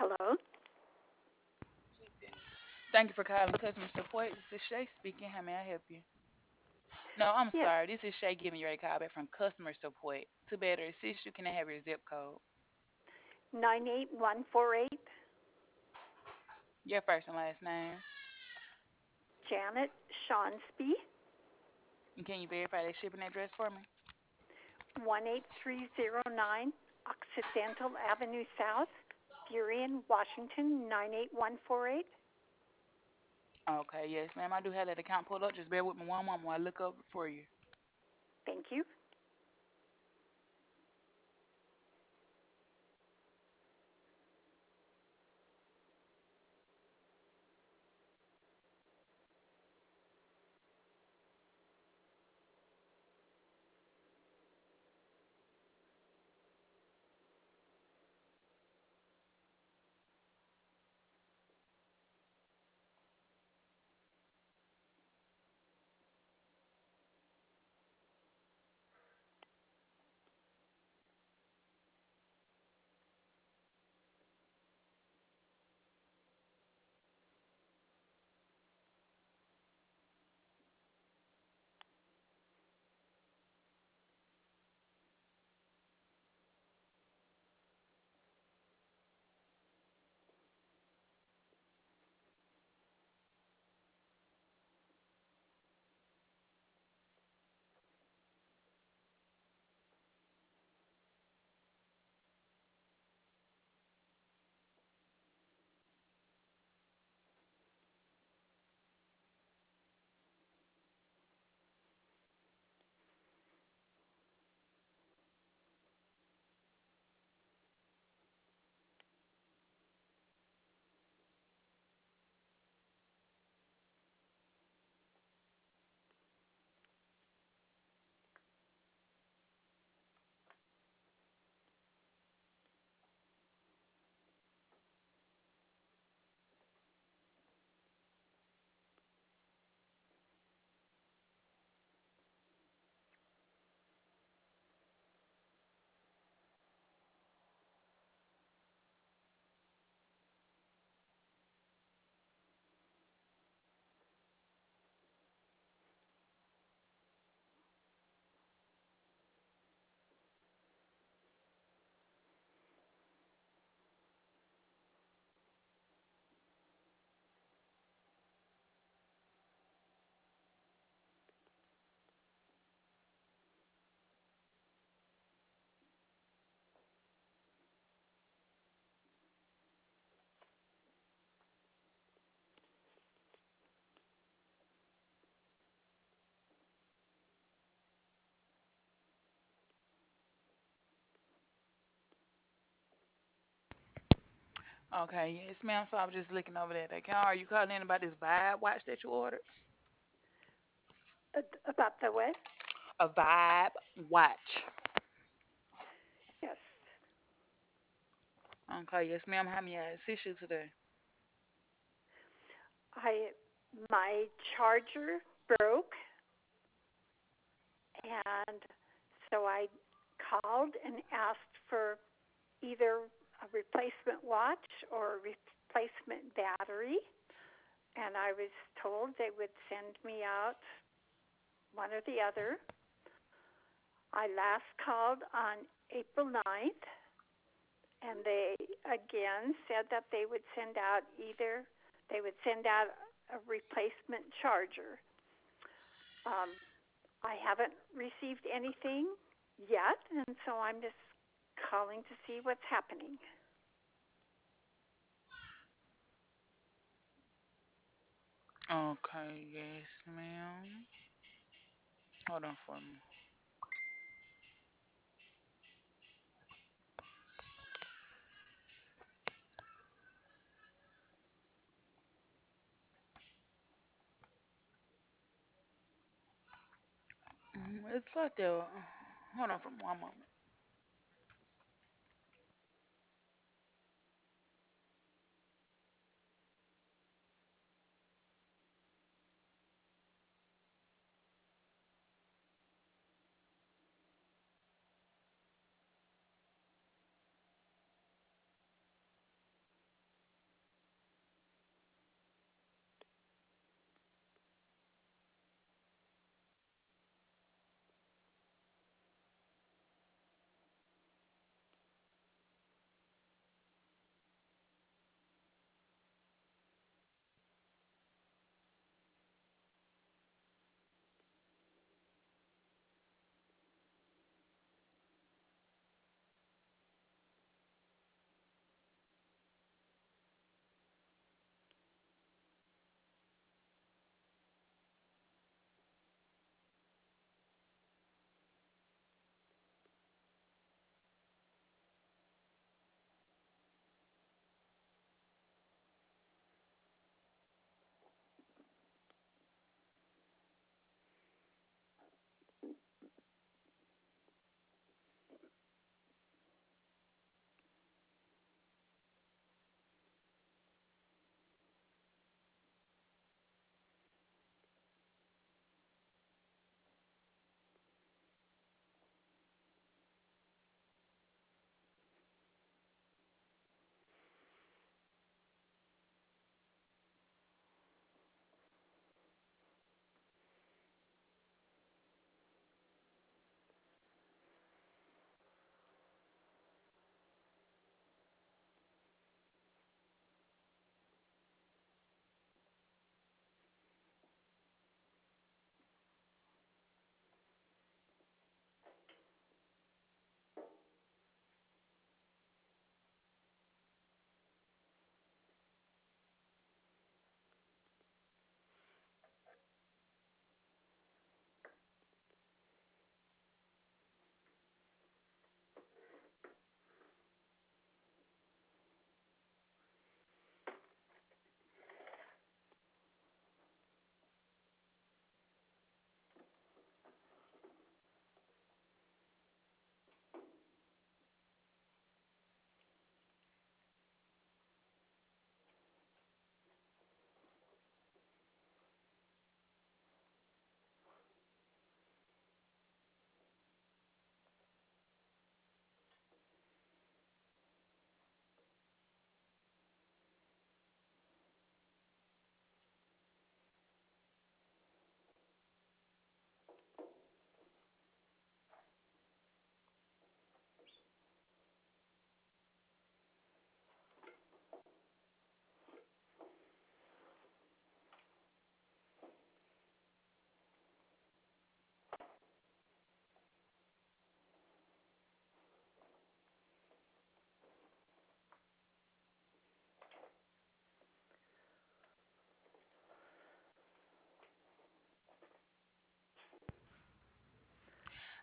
Hello? Thank you for calling customer support. This is Shay speaking. How may I help you? No, I'm Yes, sorry. This is Shay giving you a call back from customer support. To better assist you, can I have your zip code? 98148, Your first and last name? Janet Shawnsby, And can you verify that shipping address for me? 18309 Occidental Avenue South, Burien, Washington, 98148. Okay, yes, ma'am. I do have that account pulled up. Just bear with me one moment while I look up for you. Thank you. Okay, yes, ma'am. So I was just looking over that account. Are you calling in about this Vibe watch that you ordered? About the what? A Vibe watch. Yes. Okay, yes, ma'am. How may I assist you today? I my charger broke, and so I called and asked for either a replacement watch or a replacement battery, and I was told they would send me out one or the other. I last called on April 9th, and they again said that they would send out a replacement charger. Um, I haven't received anything yet, and so I'm just calling to see what's happening. Okay, yes, ma'am. Hold on for me. It's like that. Hold on for one moment.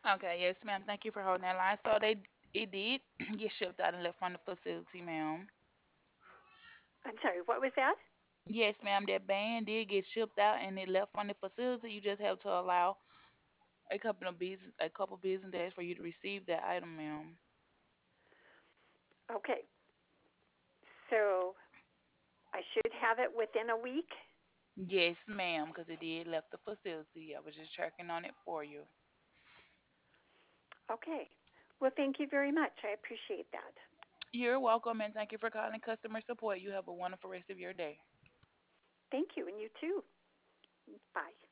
Okay, yes, ma'am. Thank you for holding that line. So it did get shipped out and left from the facility, ma'am. I'm sorry, what was that? Yes, ma'am. That band did get shipped out and it left from the facility. You just have to allow a couple business days for you to receive that item, ma'am. Okay, so I should have it within a week. Yes, ma'am, because it did left the facility. I was just checking on it for you. Okay. Well, thank you very much. I appreciate that. You're welcome, and thank you for calling customer support. You have a wonderful rest of your day. Thank you, and you too. Bye.